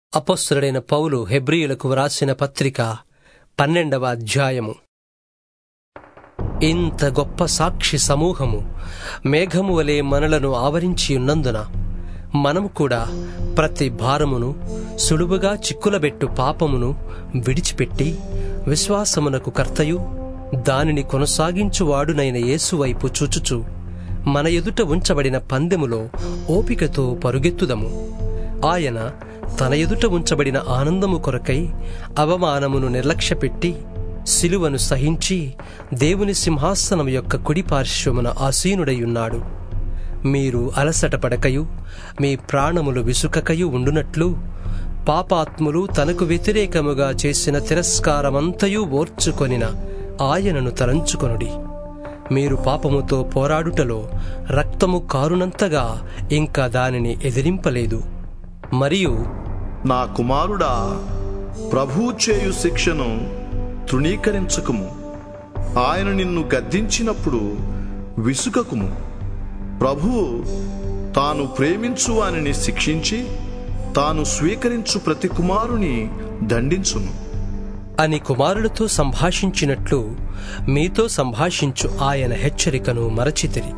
అపొస్తలుడైన పౌలు హెబ్రీయులకు వ్రాసిన పత్రిక 12వ అధ్యాయము. ఇంత గొప్ప సాక్షి సమూహము మేఘము వలె మనలను ఆవరించియున్నందున మనము కూడా ప్రతి భారమును సులువుగా చిక్కులబెట్టు పాపమును విడిచిపెట్టి విశ్వాసమునకు కర్తయు దానిని కొనసాగించువాడునైన యేసువైపు చూచుచు మన ఎదుట ఉంచబడిన పందెములో ఓపికతో పరుగెత్తుదము. ఆయన తన ఎదుట ఉంచబడిన ఆనందము కొరకై అవమానమును నిర్లక్ష్యపెట్టి సిలువను సహించి దేవుని సింహాసనం యొక్క కుడి పార్శ్వమున ఆసీనుడైయున్నాడు. మీరు అలసట పడకయు మీ ప్రాణములు విసుకకయు ఉండునట్లు పాపాత్ములు తనకు వ్యతిరేకముగా చేసిన తిరస్కారమంతయు ఓర్చుకొనిన ఆయనను తలంచుకొనుడి. మీరు పాపముతో పోరాడుటలో రక్తము కారునంతగా ఇంకా దానిని ఎదిరింపలేదు. మరియు నా కుమారుడా, ప్రభువు చేయు శిక్షను తృణీకరించకుము. ఆయన నిన్ను గద్దించినప్పుడు విసుకకుము. ప్రభువు తాను ప్రేమించు వానిని శిక్షించి తాను స్వీకరించు ప్రతి కుమారుని దండించును అని కుమారులతో సంభాషించినట్లు మీతో సంభాషించు ఆయన హెచ్చరికను మరచితిరి.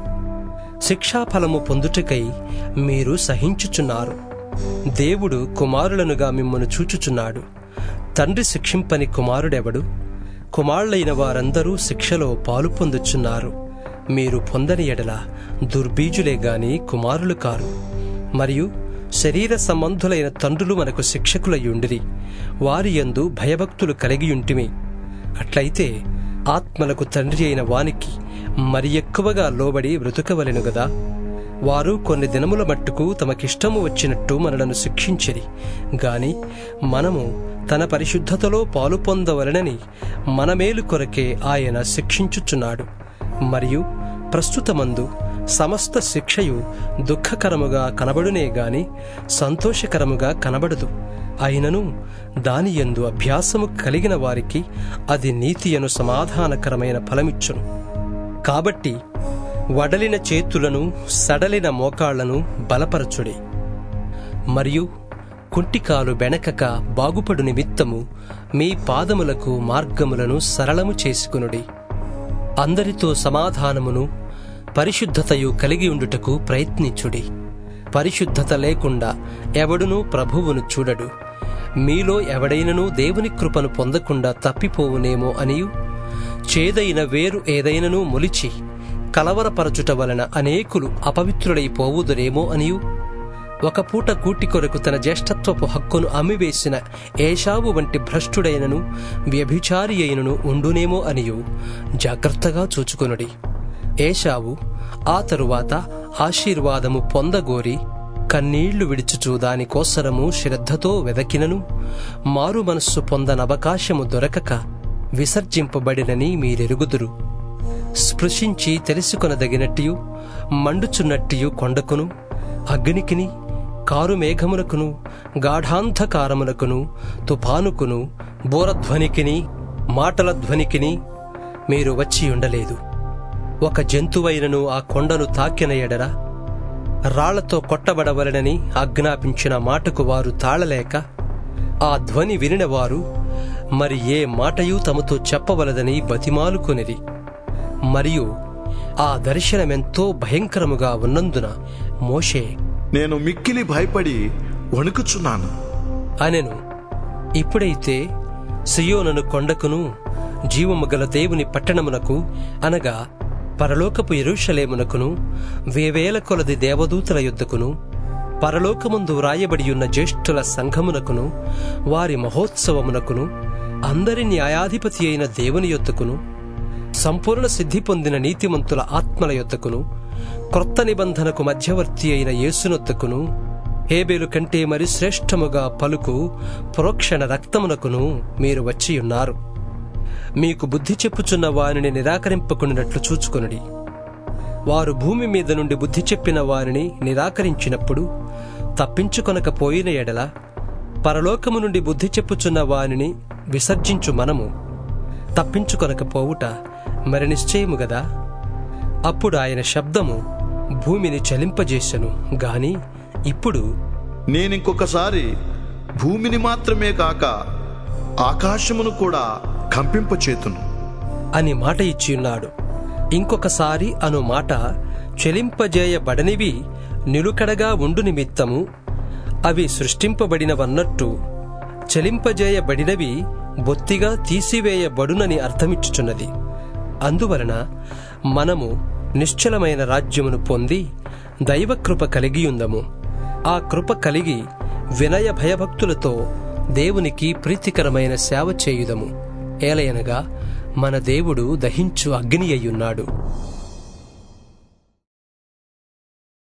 శిక్షాఫలము పొందుటకై మీరు సహించుచున్నారు. దేవుడు కుమారులనుగా మిమ్మను చూచుచున్నాడు. తండ్రి శిక్షింపని కుమారుడెవడు? కుమారులైన వారందరూ శిక్షలో పాలు పొందుచున్నారు. మీరు పొందని ఎడల దుర్బీజులే గాని కుమారులు కారు. మరియు శరీర సంబంధులైన తండ్రులు మనకు శిక్షకులయ్యుండిరి. వారి యందు భయభక్తులు కలిగియుంటిమి. అట్లయితే ఆత్మలకు తండ్రి అయిన వానికి మరి ఎక్కువగా లోబడి బ్రతుకవలెను గదా. వారు కొన్ని దినముల మట్టుకు తమకిష్టము వచ్చినట్టు మనలను శిక్షించిరి గాని మనము తన పరిశుద్ధతలో పాలు పొందవలెనని మన మేలు కొరకే ఆయన శిక్షించుచున్నాడు. మరియు ప్రస్తుతమందు సమస్త శిక్షయు దుఃఖకరముగా కనబడునే గాని సంతోషకరముగా కనబడదు. అయినను దాని యందు అభ్యాసము కలిగిన వారికి అది నీతియను సమాధానకరమైన ఫలమిచ్చును. కాబట్టి వడలిన చేతులను సడలిన మోకాళ్లను బలపరచుడి. మరియు కుంటికాలు బెణకక బాగుపడు నిమిత్తము మీ పాదములకు మార్గములను సరళము చేసుకునుడి. అందరితో సమాధానమును పరిశుద్ధతయు కలిగి ఉండుటకు ప్రయత్నించుడి. పరిశుద్ధత లేకుండా ఎవడునూ ప్రభువును చూడడు. మీలో ఎవడైనను దేవుని కృపను పొందకుండా తప్పిపోవునేమో అనియు చేదైన వేరు ఏదైనను మొలిచి కలవరపరచుట వలన అనేకులు అపవిత్రులైపోవుదురేమో అనియు ఒక పూట కూటి కొరకు తన జ్యేష్ఠత్వపు హక్కును అమ్మివేసిన ఏశావు వంటి భ్రష్టుడైనను వ్యభిచారి అయినను ఉండునేమో అనియు జాగ్రత్తగా చూచుకొనుడి. ఏశావు ఆ తరువాత ఆశీర్వాదము పొందగోరి కన్నీళ్లు విడుచుచు దానికోసరము శ్రద్ధతో వెదకినను మారు మనస్సు పొందనవకాశము దొరకక విసర్జింపబడినని మీరెరుగుదురు. స్పృశించి తెలుసుకొనదగినట్టియు మండుచున్నట్టియు కొండకును అగ్నికిని కారు మేఘమునకును గాఢాంధకారమునకును తుఫానుకును బోరధ్వనికిని మాటల ధ్వనికిని మీరు వచ్చి ఉండలేదు. ఒక జంతువైనను ఆ కొండను తాకిన ఎడల రాళ్లతో కొట్టబడవలెనని ఆజ్ఞాపించిన మాటకు వారు తాళలేక ఆ ధ్వని వినినవారు మరి ఏ మాటయూ తమతో చెప్పవలదని బతిమాలుకొనిరి. మరియు ఆ దర్శనమెంతో భయంకరముగా ఉన్నందున మోషే, నేను మిక్కిలి భయపడి వణుకుచున్నాను అనెను. ఇప్పుడైతే సియోనును కొండకును జీవము గల దేవుని పట్టణమునకు అనగా పరలోకపు యెరూషలేమునకును వేవేల కొలది దేవదూతల యొద్దకును పరలోకమందు వ్రాయబడియున్న జ్యేష్ఠుల సంఘమునకును వారి మహోత్సవమునకును అందరి న్యాయాధిపతి అయిన దేవుని యొద్దకును సంపూర్ణ సిద్ధి పొందిన నీతిమంతుల ఆత్మల యొద్దకును క్రొత్త నిబంధనకు మధ్యవర్తి అయిన యేసునొద్దకును హేబేలు కంటే మరి శ్రేష్టముగా పలుకు ప్రోక్షణ రక్తమునకును మీరు వచ్చియున్నారు. మీకు బుద్ధి చెప్పుచున్న వారిని నిరాకరింపకున్నట్లు చూచుకొనుడి. వారు భూమి మీద నుండి బుద్ధి చెప్పిన వారిని నిరాకరించినప్పుడు తప్పించుకొనకపోయిన ఎడల పరలోకము నుండి బుద్ధి చెప్పుచున్న వారిని విసర్జించు మనము తప్పించుకొనకపోవుట మరి నిశ్చయము గదా. అప్పుడు ఆయన శబ్దము భూమిని చలింపజేసెను గాని ఇప్పుడు నేనింకొకసారి భూమిని మాత్రమే కాక ఆకాశమును కూడా కంపింపచేతును అని మాట ఇచ్చియున్నాడు. ఇంకొకసారి అను మాట చెలింపజేయబడనివి నిలుకడగా ఉండు నిమిత్తము అవి సృష్టింపబడినవన్నట్టు చెలింపజేయబడినవి బొత్తిగా తీసివేయబడునని అర్థమిచ్చుచున్నది. అందువలన మనము నిశ్చలమైన రాజ్యమును పొంది దైవకృప కలిగియుందము. ఆ కృప కలిగి వినయ భయభక్తులతో దేవునికి ప్రీతికరమైన సేవ చేయుదము. ఏలయనగా మన దేవుడు దహించు అగ్ని అయ్యున్నాడు.